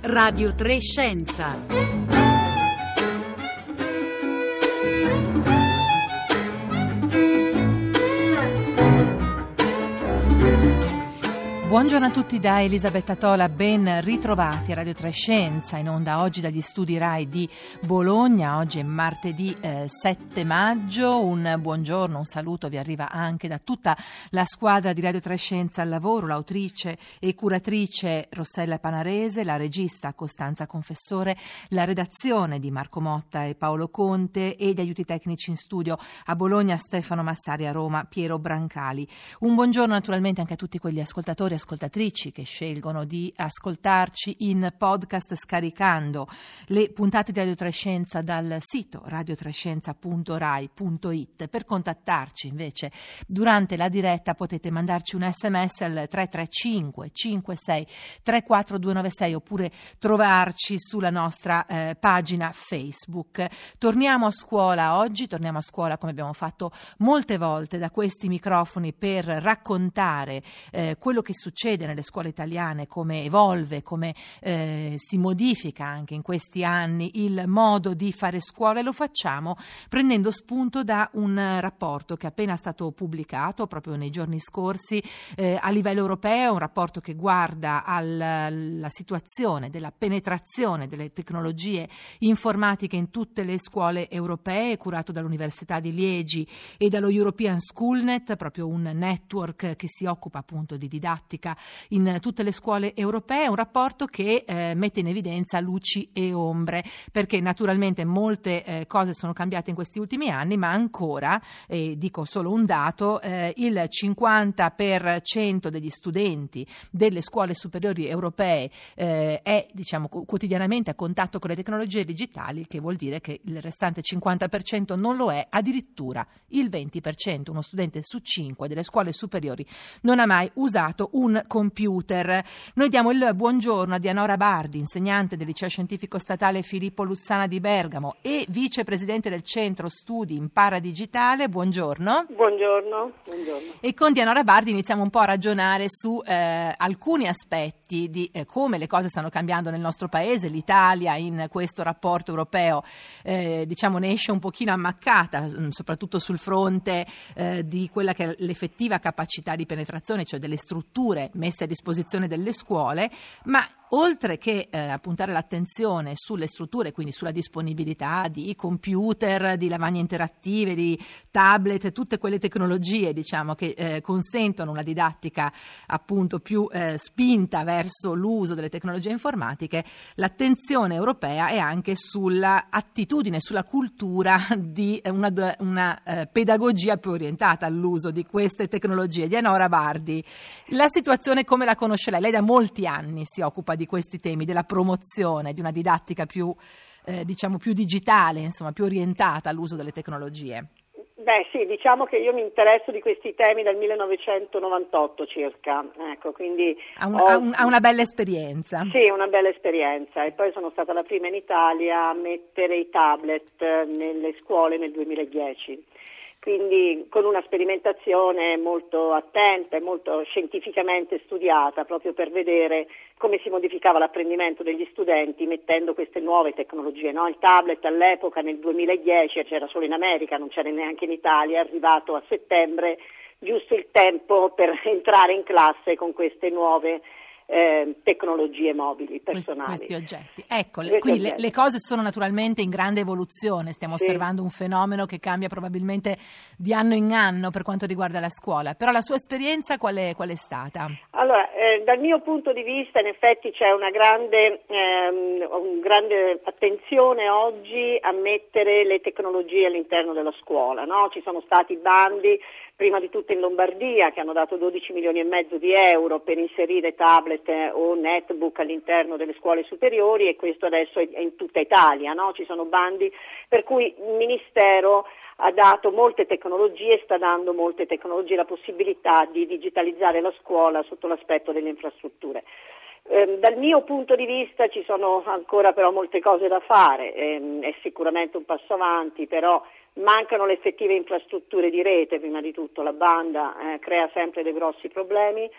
Radio 3 Scienza. Buongiorno a tutti da Elisabetta Tola, ben ritrovati a Radio 3 Scienza, in onda oggi dagli studi RAI di Bologna. Oggi è martedì 7 maggio, un buongiorno, un saluto vi arriva anche da tutta la squadra di Radio 3 Scienza al lavoro, l'autrice e curatrice Rossella Panarese, la regista Costanza Confessore, la redazione di Marco Motta e Paolo Conte e gli aiuti tecnici in studio a Bologna Stefano Massari, a Roma Piero Brancali. Un buongiorno naturalmente anche a tutti quegli ascoltatori e ascoltatrici che scelgono di ascoltarci in podcast scaricando le puntate di Radio 3 Scienza dal sito radiotrescienza.rai.it. Per contattarci invece durante la diretta potete mandarci un sms al 335 56 34 296 oppure trovarci sulla nostra pagina Facebook. Torniamo a scuola oggi, torniamo a scuola come abbiamo fatto molte volte da questi microfoni per raccontare quello che succede nelle scuole italiane, come evolve, come si modifica anche in questi anni il modo di fare scuola, e lo facciamo prendendo spunto da un rapporto che è appena stato pubblicato proprio nei giorni scorsi a livello europeo, un rapporto che guarda alla situazione della penetrazione delle tecnologie informatiche in tutte le scuole europee, curato dall'Università di Liegi e dallo European Schoolnet, proprio un network che si occupa appunto di didattica in tutte le scuole europee. Un rapporto che mette in evidenza luci e ombre, perché naturalmente molte cose sono cambiate in questi ultimi anni, ma ancora, dico solo un dato, il 50% degli studenti delle scuole superiori europee è quotidianamente a contatto con le tecnologie digitali, che vuol dire che il restante 50% non lo è, addirittura il 20%, uno studente su 5 delle scuole superiori non ha mai usato un computer. Noi diamo il buongiorno a Dianora Bardi, insegnante del liceo scientifico statale Filippo Lussana di Bergamo e vicepresidente del centro studi Impara Digitale. Buongiorno. Buongiorno. E con Dianora Bardi iniziamo un po' a ragionare su alcuni aspetti di come le cose stanno cambiando nel nostro paese. L'Italia in questo rapporto europeo ne esce un pochino ammaccata, soprattutto sul fronte di quella che è l'effettiva capacità di penetrazione, cioè delle strutture messe a disposizione delle scuole, ma oltre che a puntare l'attenzione sulle strutture, quindi sulla disponibilità di computer, di lavagne interattive, di tablet, tutte quelle tecnologie che consentono una didattica appunto più spinta verso l'uso delle tecnologie informatiche, l'attenzione europea è anche sulla attitudine, sulla cultura di una pedagogia più orientata all'uso di queste tecnologie. Dianora Bardi, la situazione come la conosce lei? Lei da molti anni si occupa di questi temi, della promozione di una didattica più digitale, più orientata all'uso delle tecnologie. Beh sì, diciamo che io mi interesso di questi temi dal 1998 circa, ecco, quindi ha una bella esperienza. Sì, una bella esperienza, e poi sono stata la prima in Italia a mettere i tablet nelle scuole nel 2010. Quindi con una sperimentazione molto attenta e molto scientificamente studiata, proprio per vedere come si modificava l'apprendimento degli studenti mettendo queste nuove tecnologie, no? Il tablet all'epoca nel 2010 c'era solo in America, non c'era neanche in Italia, è arrivato a settembre, giusto il tempo per entrare in classe con queste nuove tecnologie mobili personali. Questi oggetti. Ecco, quindi le cose sono naturalmente in grande evoluzione, stiamo osservando un fenomeno che cambia probabilmente di anno in anno per quanto riguarda la scuola, però la sua esperienza qual è stata? Allora, dal mio punto di vista in effetti c'è una grande attenzione oggi a mettere le tecnologie all'interno della scuola, no? Ci sono stati bandi, prima di tutto in Lombardia, che hanno dato 12 milioni e mezzo di euro per inserire tablet o netbook all'interno delle scuole superiori, e questo adesso è in tutta Italia, no? Ci sono bandi per cui il Ministero ha dato molte tecnologie, sta dando molte tecnologie, la possibilità di digitalizzare la scuola sotto l'aspetto delle infrastrutture. Dal mio punto di vista ci sono ancora però molte cose da fare, è sicuramente un passo avanti, però mancano le effettive infrastrutture di rete, prima di tutto la banda crea sempre dei grossi problemi,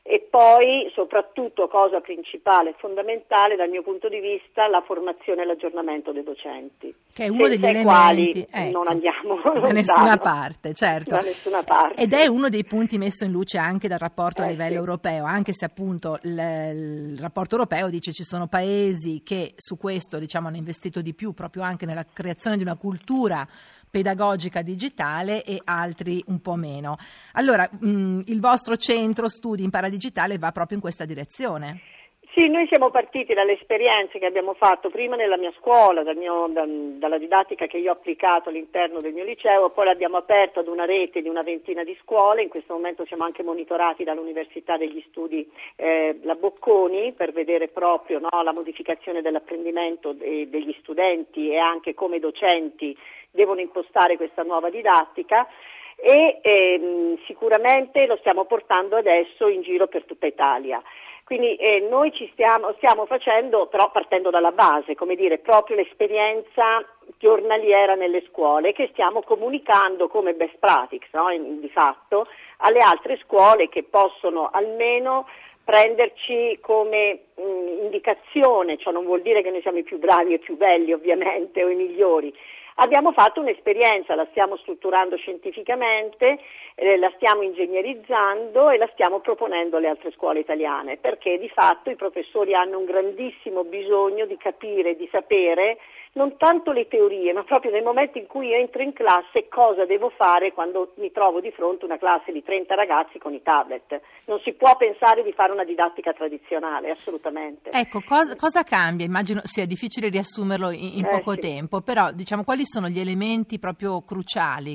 e poi soprattutto, cosa principale e fondamentale dal mio punto di vista, la formazione e l'aggiornamento dei docenti, che è uno degli elementi, quali ecco, non andiamo da nessuna parte, certo. Da nessuna parte. Ed è uno dei punti messo in luce anche dal rapporto a livello sì. europeo, anche se appunto il rapporto europeo dice ci sono paesi che su questo, diciamo, hanno investito di più proprio anche nella creazione di una cultura pedagogica digitale e altri un po' meno. Allora, il vostro centro studi Impara Digitale va proprio in questa direzione. Sì, noi siamo partiti dalle esperienze che abbiamo fatto prima nella mia scuola, dalla didattica che io ho applicato all'interno del mio liceo, poi l'abbiamo aperto ad una rete di una ventina di scuole. In questo momento siamo anche monitorati dall'Università degli Studi la Bocconi per vedere proprio, no, la modificazione dell'apprendimento degli studenti e anche come i docenti devono impostare questa nuova didattica. E sicuramente lo stiamo portando adesso in giro per tutta Italia. Quindi noi stiamo facendo, però partendo dalla base, come dire, proprio l'esperienza giornaliera nelle scuole che stiamo comunicando come best practice, no? Di fatto, alle altre scuole che possono almeno prenderci come indicazione, ciò non vuol dire che noi siamo i più bravi e più belli ovviamente o i migliori. Abbiamo fatto un'esperienza, la stiamo strutturando scientificamente, la stiamo ingegnerizzando e la stiamo proponendo alle altre scuole italiane, perché di fatto i professori hanno un grandissimo bisogno di capire, di sapere non tanto le teorie, ma proprio nel momento in cui entro in classe cosa devo fare quando mi trovo di fronte a una classe di 30 ragazzi con i tablet. Non si può pensare di fare una didattica tradizionale, assolutamente. Ecco, cosa cambia? Immagino sia difficile riassumerlo in poco tempo, però diciamo quali sono gli elementi proprio cruciali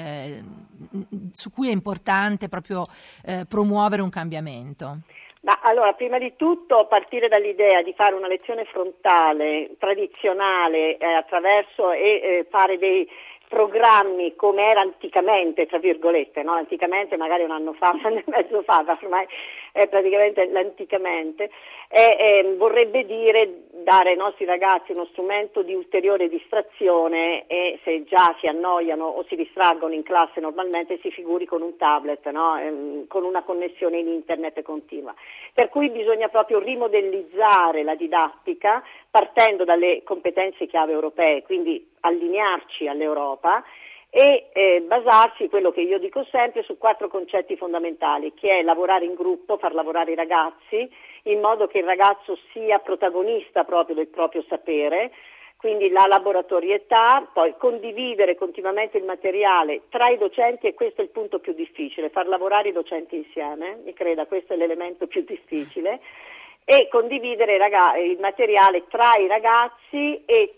su cui è importante proprio promuovere un cambiamento? Ma allora, prima di tutto partire dall'idea di fare una lezione frontale, tradizionale, attraverso fare dei programmi come era anticamente, tra virgolette, no? Anticamente magari un anno fa, un anno e mezzo fa, ma ormai è praticamente l'anticamente, vorrebbe dire dare ai nostri ragazzi uno strumento di ulteriore distrazione e se già si annoiano o si distraggono in classe normalmente si figuri con un tablet, no? Con una connessione in internet continua. Per cui bisogna proprio rimodellizzare la didattica partendo dalle competenze chiave europee, quindi allinearci all'Europa e basarsi, quello che io dico sempre, su 4 concetti fondamentali, che è lavorare in gruppo, far lavorare i ragazzi, in modo che il ragazzo sia protagonista proprio del proprio sapere, quindi la laboratorietà, poi condividere continuamente il materiale tra i docenti, e questo è il punto più difficile, far lavorare i docenti insieme, mi creda, questo è l'elemento più difficile, e condividere il materiale tra i ragazzi e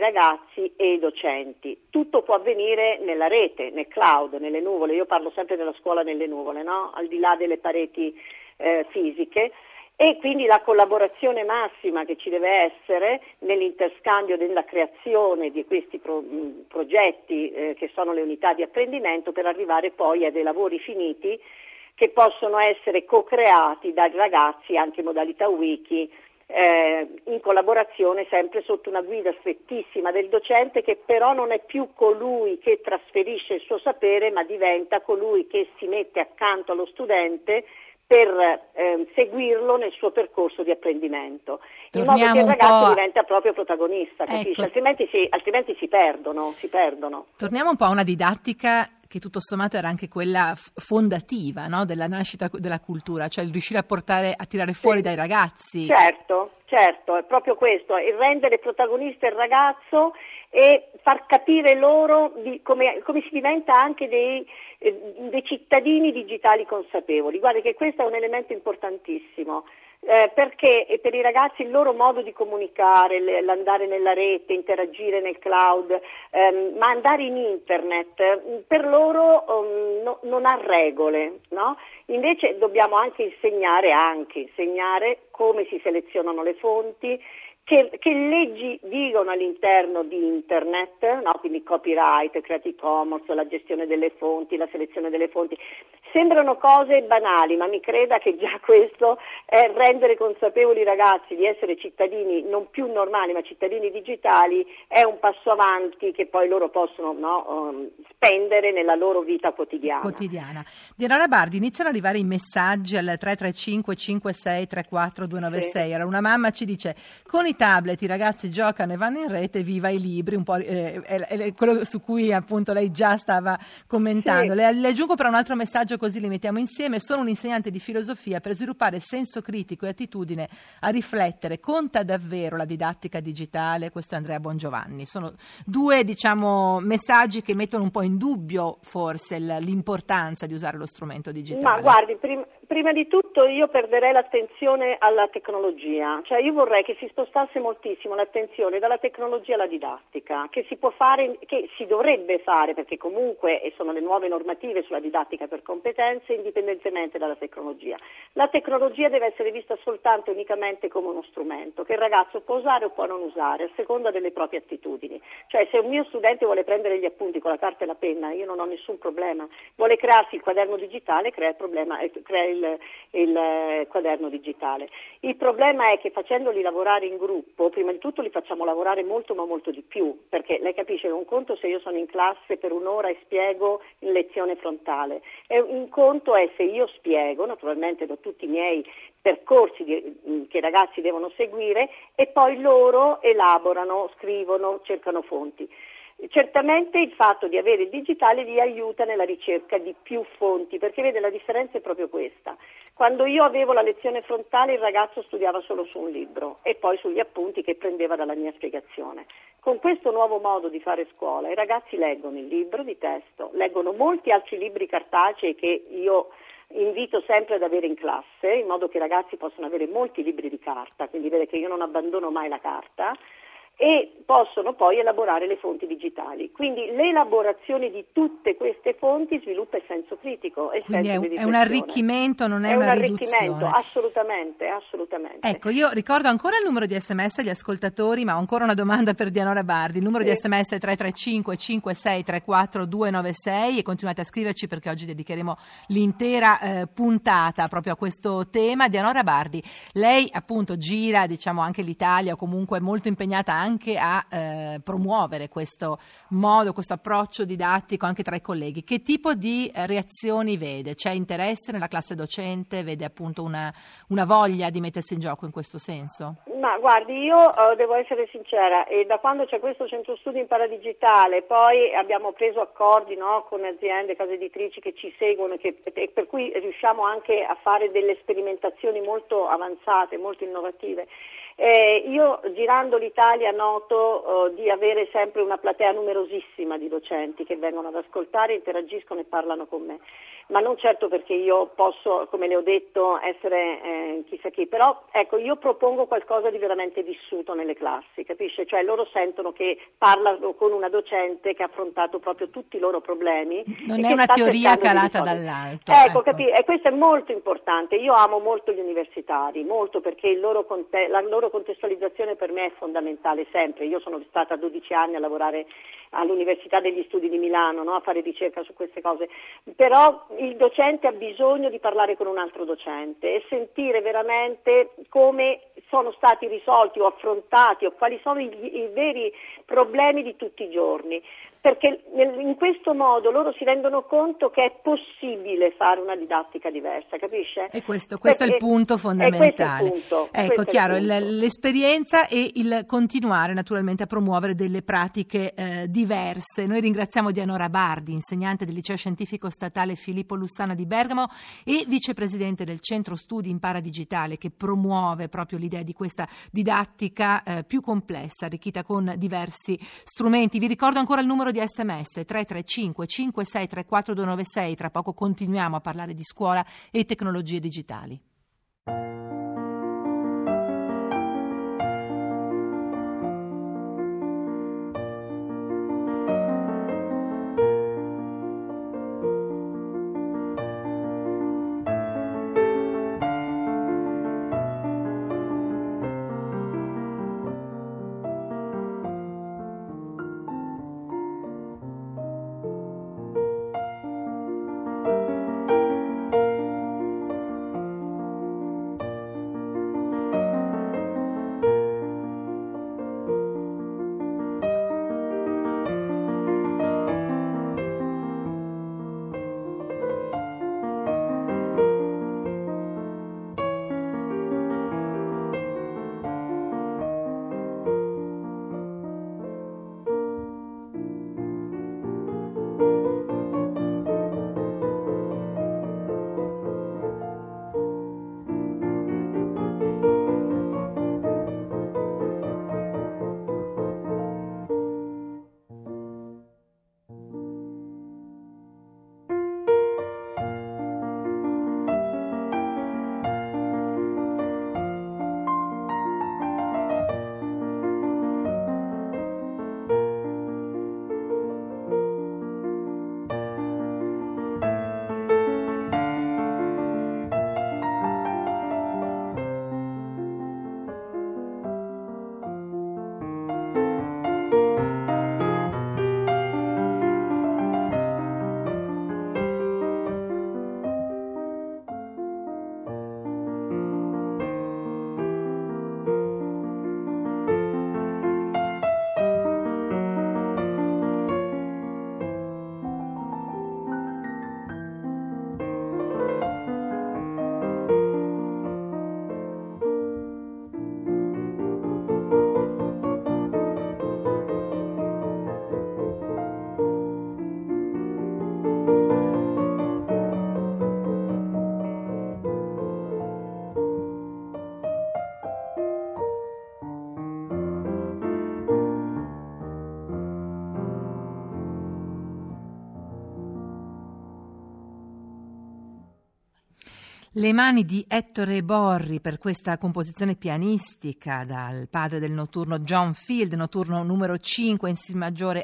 i docenti. Tutto può avvenire nella rete, nel cloud, nelle nuvole. Io parlo sempre della scuola nelle nuvole, no? Al di là delle pareti fisiche. E quindi la collaborazione massima che ci deve essere nell'interscambio, nella creazione di questi progetti che sono le unità di apprendimento, per arrivare poi a dei lavori finiti che possono essere co-creati dai ragazzi anche in modalità wiki, in collaborazione sempre sotto una guida strettissima del docente, che però non è più colui che trasferisce il suo sapere, ma diventa colui che si mette accanto allo studente per seguirlo nel suo percorso di apprendimento, in modo che il ragazzo diventa proprio protagonista, capisci? Ecco. Altrimenti si perdono. Torniamo un po' a una didattica che tutto sommato era anche quella fondativa, no? Della nascita della cultura, cioè il riuscire a tirare fuori dai ragazzi. Certo, è proprio questo, il rendere protagonista il ragazzo e far capire loro come si diventa anche dei cittadini digitali consapevoli. Guarda che questo è un elemento importantissimo. Perché per i ragazzi il loro modo di comunicare, l'andare nella rete, interagire nel cloud, ma andare in internet, per loro non ha regole, no? Invece dobbiamo anche insegnare come si selezionano le fonti, che leggi vigono all'interno di internet, no? Quindi copyright, Creative Commons, la gestione delle fonti, la selezione delle fonti. Sembrano cose banali, ma mi creda che già questo è rendere consapevoli i ragazzi di essere cittadini non più normali, ma cittadini digitali, è un passo avanti che poi loro possono spendere nella loro vita quotidiana. Diana Bardi, iniziano ad arrivare i messaggi al 335 56 34 296. Sì. Allora, una mamma ci dice: con i tablet i ragazzi giocano e vanno in rete, viva i libri, un po' è quello su cui appunto lei già stava commentando. Sì. Le aggiungo però un altro messaggio, così li mettiamo insieme. Sono un insegnante di filosofia. Per sviluppare senso critico e attitudine a riflettere, conta davvero la didattica digitale? Questo è Andrea Bongiovanni. Sono due, messaggi che mettono un po' in dubbio forse l'importanza di usare lo strumento digitale. Ma guardi, prima di tutto io perderei l'attenzione alla tecnologia, cioè io vorrei che si spostasse moltissimo l'attenzione dalla tecnologia alla didattica, che si può fare, che si dovrebbe fare, perché comunque sono le nuove normative sulla didattica per competenze, indipendentemente dalla tecnologia. La tecnologia deve essere vista soltanto e unicamente come uno strumento che il ragazzo può usare o può non usare a seconda delle proprie attitudini. Cioè, se un mio studente vuole prendere gli appunti con la carta e la penna, io non ho nessun problema. Vuole crearsi il quaderno digitale, crea il quaderno digitale. Il problema è che facendoli lavorare in gruppo, prima di tutto li facciamo lavorare molto ma molto di più, perché lei capisce che un conto se io sono in classe per un'ora e spiego in lezione frontale, e un conto è se io spiego, naturalmente do tutti i miei percorsi che i ragazzi devono seguire e poi loro elaborano, scrivono, cercano fonti. Certamente il fatto di avere il digitale li aiuta nella ricerca di più fonti, perché vede, la differenza è proprio questa. Quando io avevo la lezione frontale il ragazzo studiava solo su un libro e poi sugli appunti che prendeva dalla mia spiegazione. Con questo nuovo modo di fare scuola i ragazzi leggono il libro di testo, leggono molti altri libri cartacei che io invito sempre ad avere in classe, in modo che i ragazzi possano avere molti libri di carta, quindi vede che io non abbandono mai la carta, e possono poi elaborare le fonti digitali. Quindi l'elaborazione di tutte queste fonti sviluppa il senso critico e il Quindi senso di è un riflessione. arricchimento, non è un una arricchimento, riduzione. assolutamente. Ecco, io ricordo ancora il numero di SMS agli ascoltatori, ma ho ancora una domanda per Diana Bardi. Il numero di SMS è 335 56 34 296 e continuate a scriverci, perché oggi dedicheremo l'intera puntata proprio a questo tema. Diana Bardi, lei appunto gira, anche l'Italia, o comunque è molto impegnata anche a promuovere questo modo, questo approccio didattico anche tra i colleghi. Che tipo di reazioni vede? C'è interesse nella classe docente? Vede appunto una voglia di mettersi in gioco in questo senso? Ma guardi, io devo essere sincera, e da quando c'è questo centro studi in paradigitale, poi abbiamo preso accordi, no, con aziende, case editrici che ci seguono e per cui riusciamo anche a fare delle sperimentazioni molto avanzate, molto innovative. Io girando l'Italia noto di avere sempre una platea numerosissima di docenti che vengono ad ascoltare, interagiscono e parlano con me, ma non certo perché io posso, come le ho detto, essere chissà chi, però ecco, io propongo qualcosa di veramente vissuto nelle classi, capisce? Cioè loro sentono che parlano con una docente che ha affrontato proprio tutti i loro problemi. Non è una teoria calata dall'alto. Ecco. E questo è molto importante. Io amo molto gli universitari, molto, perché la loro contestualizzazione per me è fondamentale sempre. Io sono stata 12 anni a lavorare all'Università degli Studi di Milano, no? A fare ricerca su queste cose, però il docente ha bisogno di parlare con un altro docente e sentire veramente come sono stati risolti o affrontati o quali sono i veri problemi di tutti i giorni, perché in questo modo loro si rendono conto che è possibile fare una didattica diversa, capisce? E questo è il punto fondamentale. Ecco, chiaro, l'esperienza e il continuare naturalmente a promuovere delle pratiche diverse. Noi ringraziamo Diana Bardi, insegnante del Liceo Scientifico Statale Filippo Lussana di Bergamo e vicepresidente del Centro Studi Impara Digitale, che promuove proprio l'idea di questa didattica più complessa, arricchita con diversi strumenti. Vi ricordo ancora il numero di SMS 335 56 34 296. Tra poco continuiamo a parlare di scuola e tecnologie digitali. Le mani di Ettore Borri per questa composizione pianistica dal padre del notturno John Field, notturno numero 5 in Si maggiore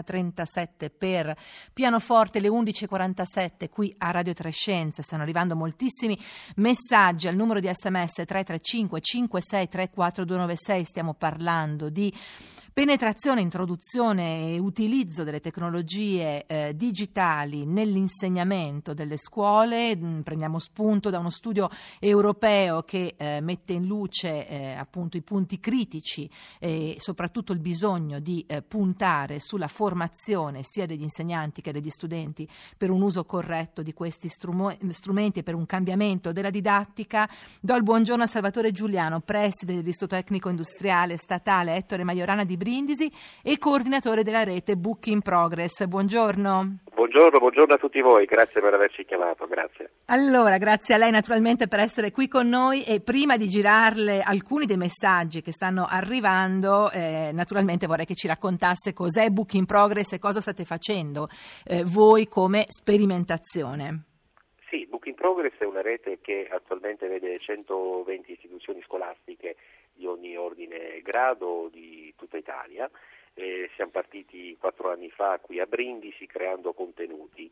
H37 per pianoforte, le 11.47 qui a Radio Trescenza. Stanno arrivando moltissimi messaggi al numero di SMS 335 56 34 296. Stiamo parlando di penetrazione, introduzione e utilizzo delle tecnologie digitali nell'insegnamento delle scuole. Prendiamo spunto da uno studio europeo che mette in luce appunto i punti critici e soprattutto il bisogno di puntare sulla formazione sia degli insegnanti che degli studenti per un uso corretto di questi strumenti e per un cambiamento della didattica. Do il buongiorno a Salvatore Giuliano, preside dell'Istituto Tecnico Industriale Statale Ettore Majorana di Brindisi e coordinatore della rete Book in Progress. Buongiorno. Buongiorno a tutti voi, grazie per averci chiamato, grazie. Allora, grazie a lei naturalmente per essere qui con noi, e prima di girarle alcuni dei messaggi che stanno arrivando, naturalmente vorrei che ci raccontasse cos'è Book in Progress e cosa state facendo voi come sperimentazione. Sì, Book in Progress è una rete che attualmente vede 120 istituzioni scolastiche di ogni ordine e grado di tutta Italia. Siamo partiti 4 anni fa qui a Brindisi creando contenuti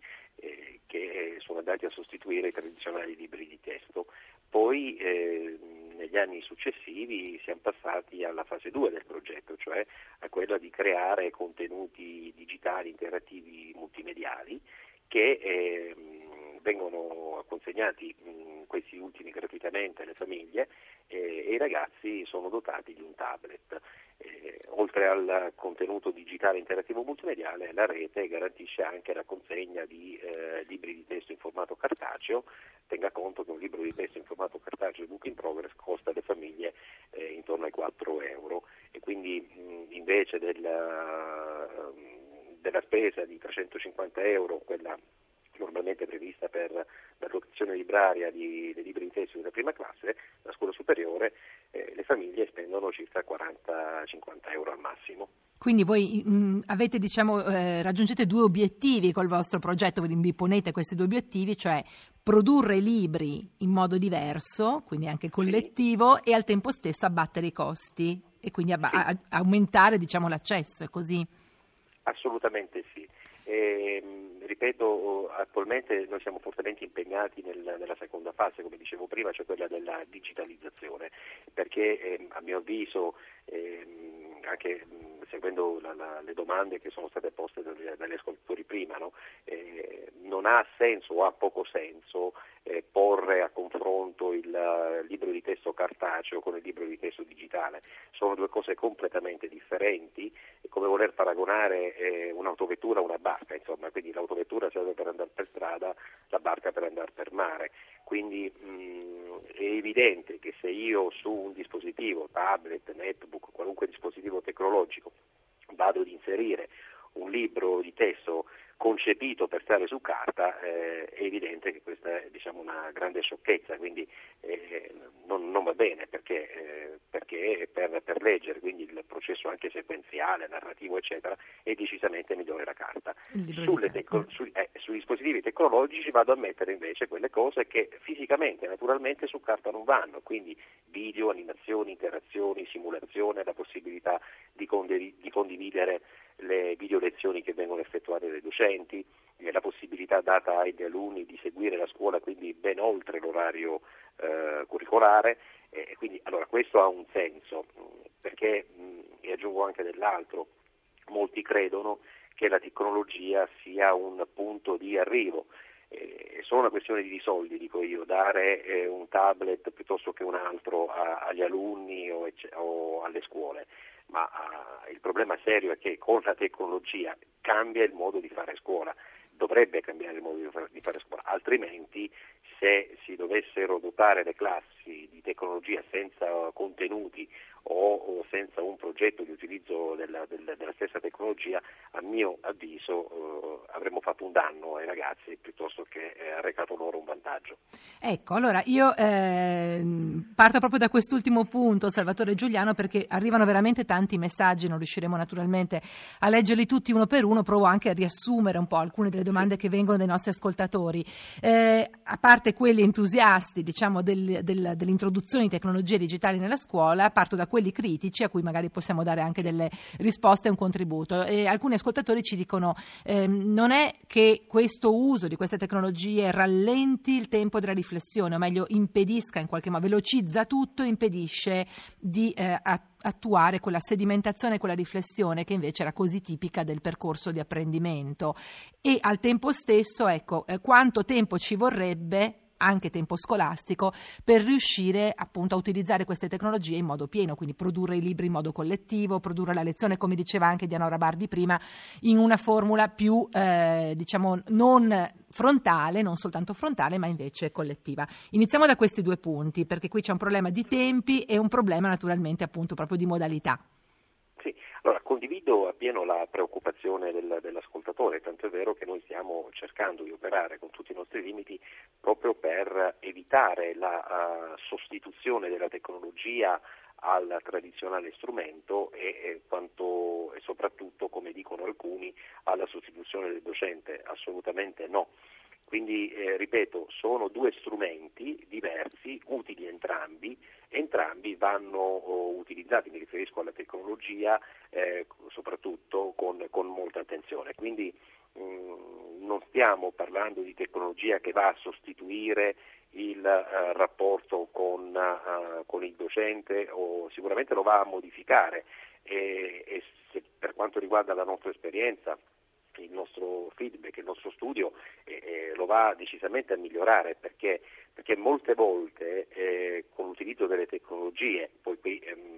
che sono andati a sostituire i tradizionali libri di testo. Poi negli anni successivi siamo passati alla fase 2 del progetto, cioè a quella di creare contenuti digitali interattivi multimediali che vengono consegnati questi ultimi gratuitamente alle famiglie e i ragazzi sono dotati di un tablet. Oltre al contenuto digitale interattivo multimediale, la rete garantisce anche la consegna di libri di testo in formato cartaceo. Tenga conto che un libro di testo in formato cartaceo Book in Progress costa alle famiglie intorno ai 4 euro, e quindi invece della spesa di 350 euro, quella normalmente prevista per la locazione libraria dei libri di testo della prima classe, la scuola superiore, le famiglie spendono circa 40-50 euro al massimo. Quindi voi avete, raggiungete 2 obiettivi col vostro progetto, vi ponete questi 2 obiettivi, cioè produrre libri in modo diverso, quindi anche collettivo, sì, e al tempo stesso abbattere i costi e quindi aumentare l'accesso, è così? Assolutamente sì. Ripeto, attualmente noi siamo fortemente impegnati nella seconda fase, come dicevo prima, cioè quella della digitalizzazione, perché a mio avviso, anche seguendo le domande che sono state poste dagli ascoltatori prima, no? Non ha senso o ha poco senso porre a confronto il libro di testo cartaceo con il libro di testo digitale. Sono 2 cose completamente differenti, è come voler paragonare un'autovettura a una barca, insomma, quindi l'autovettura serve per andare per strada, la barca per andare per mare. Quindi è evidente che se io su un dispositivo, tablet, netbook, qualunque dispositivo tecnologico, vado ad inserire un libro di testo concepito per stare su carta, è evidente che questa è una grande sciocchezza, quindi non va bene, perché per leggere, quindi il processo anche sequenziale, narrativo eccetera, è decisamente migliore la carta. Sui dispositivi tecnologici vado a mettere invece quelle cose che fisicamente, naturalmente su carta non vanno, quindi video, animazioni, interazioni, simulazione, la possibilità di condividere le video lezioni che vengono effettuate dai docenti, la possibilità data agli alunni di seguire la scuola quindi ben oltre l'orario curricolare, quindi allora questo ha un senso, perché e aggiungo anche dell'altro, molti credono che la tecnologia sia un punto di arrivo. È solo una questione di soldi, dico io, dare un tablet piuttosto che un altro agli alunni o alle scuole, ma il problema serio è che con la tecnologia cambia il modo di fare scuola, dovrebbe cambiare il modo di fare scuola, altrimenti se si dovessero dotare le classi di tecnologia senza contenuti o senza un progetto di utilizzo della stessa tecnologia, a mio avviso avremmo fatto un danno ai ragazzi piuttosto che arrecato loro un vantaggio. Ecco, allora io parto proprio da quest'ultimo punto, Salvatore Giuliano, perché arrivano veramente tanti messaggi, non riusciremo naturalmente a leggerli tutti uno per uno, provo anche a riassumere un po' alcune delle domande che vengono dai nostri ascoltatori. A parte parte quelli entusiasti, diciamo, dell'introduzione di tecnologie digitali nella scuola, parto da quelli critici a cui magari possiamo dare anche delle risposte e un contributo. E alcuni ascoltatori ci dicono non è che questo uso di queste tecnologie rallenti il tempo della riflessione, o meglio impedisca in qualche modo, velocizza tutto, impedisce di attuare quella sedimentazione, quella riflessione che invece era così tipica del percorso di apprendimento. E al tempo stesso, quanto tempo ci vorrebbe, anche tempo scolastico, per riuscire appunto a utilizzare queste tecnologie in modo pieno, quindi produrre i libri in modo collettivo, produrre la lezione, come diceva anche Dianora Bardi prima, in una formula più non frontale, non soltanto frontale, ma invece collettiva. Iniziamo da questi due punti, perché qui c'è un problema di tempi e un problema naturalmente appunto proprio di modalità. Allora, condivido appieno la preoccupazione dell'ascoltatore, tanto è vero che noi stiamo cercando di operare con tutti i nostri limiti proprio per evitare la sostituzione della tecnologia al tradizionale strumento e soprattutto, come dicono alcuni, alla sostituzione del docente. Assolutamente no. Quindi, ripeto, sono due strumenti diversi, utili entrambi vanno utilizzati, mi riferisco alla tecnologia, soprattutto con molta attenzione. Quindi non stiamo parlando di tecnologia che va a sostituire il rapporto con il docente, o sicuramente lo va a modificare, e se per quanto riguarda la nostra esperienza, il nostro feedback, il nostro studio lo va decisamente a migliorare, perché molte volte con l'utilizzo delle tecnologie, poi qui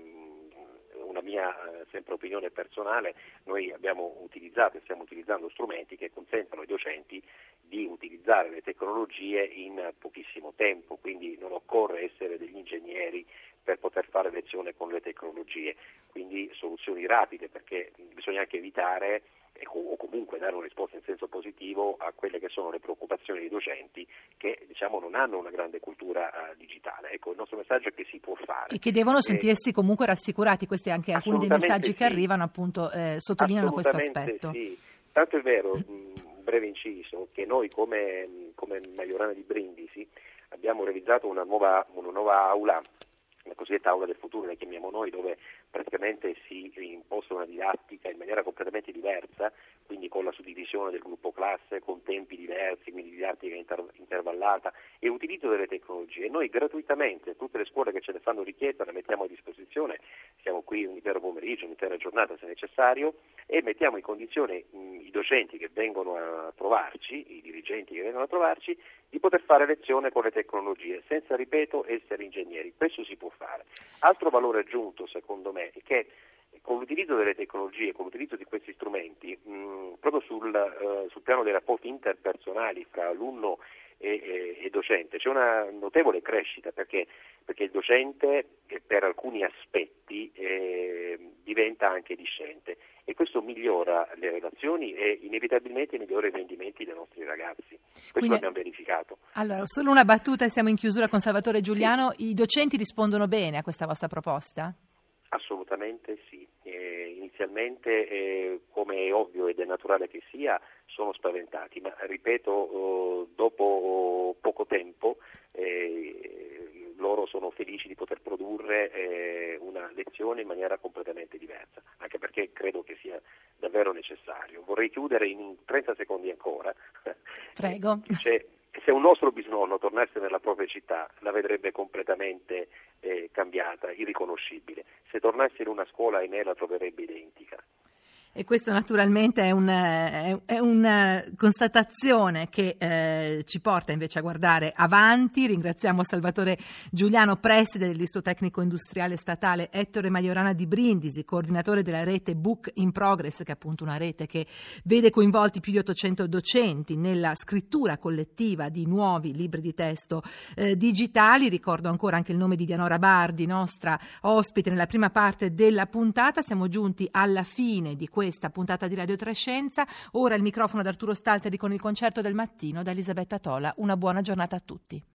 una mia sempre opinione personale, noi abbiamo utilizzato e stiamo utilizzando strumenti che consentono ai docenti di utilizzare le tecnologie in pochissimo tempo, quindi non occorre essere degli ingegneri per poter fare lezione con le tecnologie, quindi soluzioni rapide, perché bisogna anche evitare o comunque dare una risposta in senso positivo a quelle che sono le preoccupazioni dei docenti che non hanno una grande cultura digitale. Ecco, il nostro messaggio è che si può fare. E che devono sentirsi comunque rassicurati, questi anche alcuni dei messaggi che arrivano appunto sottolineano questo aspetto. Sì. Tanto è vero, un breve inciso, che noi come Majorana di Brindisi abbiamo realizzato una nuova aula, la cosiddetta aula del futuro, la chiamiamo noi, dove praticamente si imposta una didattica in maniera completamente diversa, quindi con la suddivisione del gruppo classe, con tempi diversi, quindi didattica intervallata e utilizzo delle tecnologie. Noi gratuitamente, tutte le scuole che ce ne fanno richiesta, le mettiamo a disposizione, siamo qui un intero pomeriggio, un'intera giornata se necessario, e mettiamo in condizione i docenti che vengono a trovarci, i dirigenti che vengono a trovarci, di poter fare lezione con le tecnologie, senza, ripeto, essere ingegneri. Questo si può fare. Altro valore aggiunto, secondo me, è che con l'utilizzo delle tecnologie, con l'utilizzo di questi strumenti, proprio sul piano dei rapporti interpersonali fra alunno e docente, c'è una notevole crescita, perché il docente per alcuni aspetti diventa anche discente, e questo migliora le relazioni e inevitabilmente migliora i rendimenti dei nostri ragazzi. Questo l'abbiamo verificato. Allora, solo una battuta e siamo in chiusura con Salvatore Giuliano. Sì. I docenti rispondono bene a questa vostra proposta? Assolutamente sì. Inizialmente, come è ovvio ed è naturale che sia, sono spaventati, ma ripeto, dopo poco tempo loro sono felici di poter produrre una lezione in maniera completamente diversa, anche perché credo che sia davvero necessario. Vorrei chiudere in 30 secondi ancora. Prego. Se un nostro bisnonno tornasse nella propria città, la vedrebbe completamente cambiata, irriconoscibile. Se tornasse in una scuola, ahimè, la troverebbe identica. E questo naturalmente è una constatazione che ci porta invece a guardare avanti. Ringraziamo Salvatore Giuliano, preside dell'Istituto Tecnico Industriale Statale Ettore Majorana di Brindisi, coordinatore della rete Book in Progress, che è appunto una rete che vede coinvolti più di 800 docenti nella scrittura collettiva di nuovi libri di testo digitali. Ricordo ancora anche il nome di Dianora Bardi, nostra ospite nella prima parte della puntata. Siamo giunti alla fine di questa puntata di Radio Trescenza. Ora il microfono ad Arturo Stalteri con il concerto del mattino da Elisabetta Tola. Una buona giornata a tutti.